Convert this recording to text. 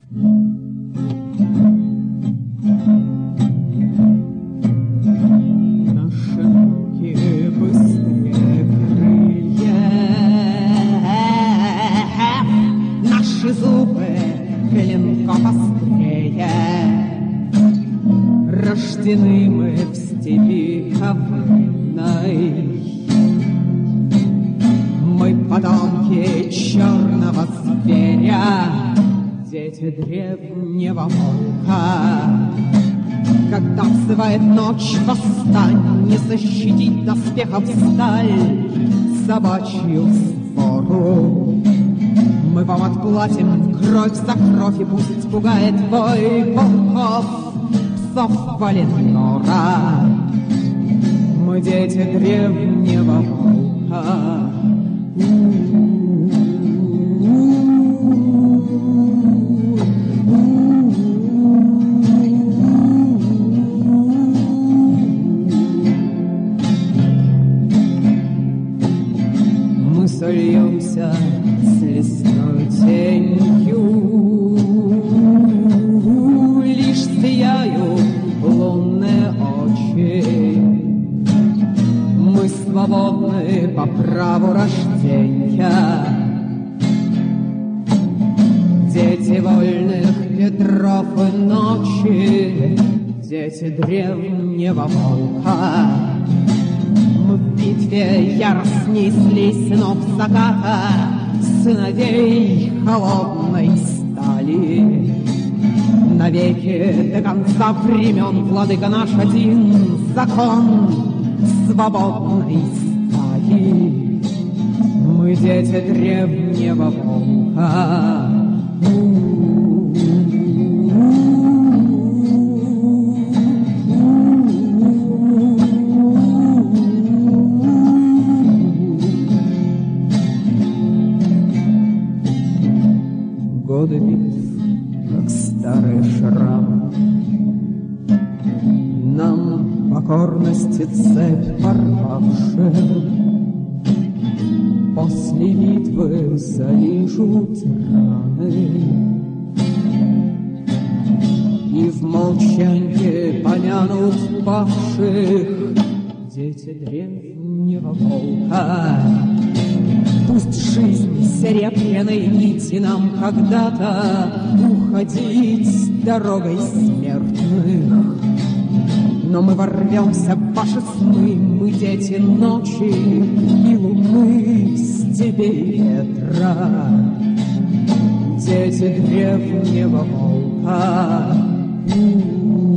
Наши ноги быстрее крылья, наши зубы клинком острее. Рождены мы в степи ковырной, мы потомки черного зверя, дети древнего волка. Когда взывает ночь, восстань, не защитить доспехов сталь, собачью свору. Мы вам отплатим кровь за кровь, и пусть пугает вой волков, псов Валенора. Мы дети древнего волка. Мы сольемся с лесной тенью, лишь сияют лунные очи. Мы свободны по праву рождения, дети вольных ветров и ночи, дети древнего волка. Мы в битве яростней слей сынов заката, сыновей холодной стали. Навеки до конца времен владыка наш один, закон свободной стаи. Мы дети древнего волка. Годы битв, как старый шрам, нам покорности цепь порвавшая, после битвы залижут раны, и в молчанье помянут павших, дети древнего волка. Пусть жизнь серебряной нити нам когда-то уходить дорогой смертных, но мы ворвемся в ваши сны, мы дети ночи и луны, степей ветра, дети древнего волка.